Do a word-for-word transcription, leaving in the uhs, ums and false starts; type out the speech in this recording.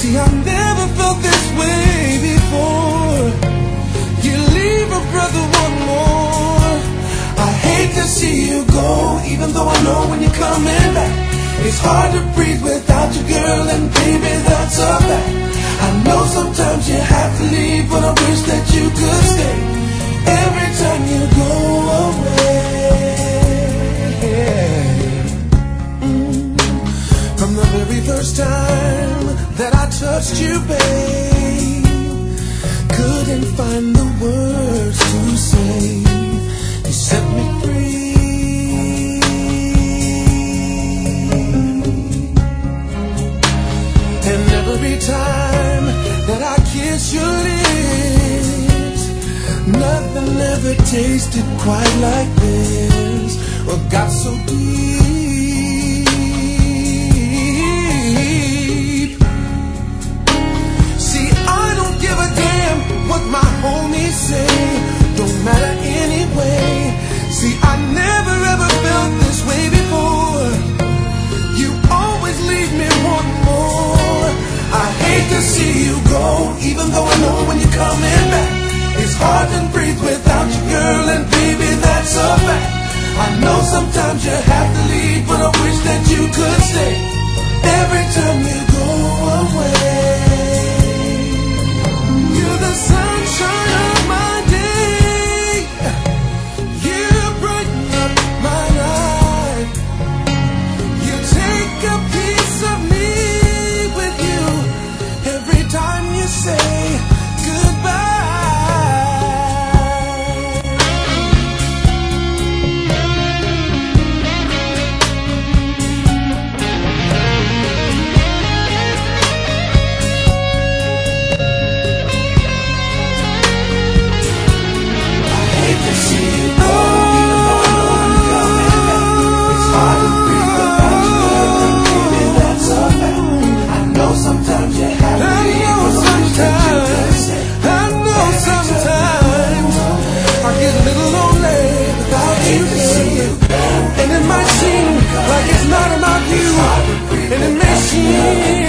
See, I never felt this way before. You leave a brother, one more. I hate to see you go, even though I know when you're coming back. It's hard to breathe without you, girl, and baby, that's a fact. I know sometimes you have to leave, but I wish that you could stay. Every time you go away, mm. From the very first time that I touched you, babe, couldn't find the words to say. You set me free. And every time that I kiss your lips, nothing ever tasted quite like this, or got so deep. See, I don't give a damn what my homies say, don't matter anyway. See, I never ever felt this way before. You always leave me wanting more. I hate to see you go, even though I know when you're coming back. It's hard to breathe without you, girl, and baby, that's a fact. I know sometimes you have to leave, but I wish that you could stay. Every time you go away, you're the sunshine of my day. You brighten up my life. You take a piece of me with you every time you say goodbye. Sometimes you have to leave, but I wish that you could stay. I know sometimes I get a little lonely without you, girl. And it might seem like it's not about you, and it may seem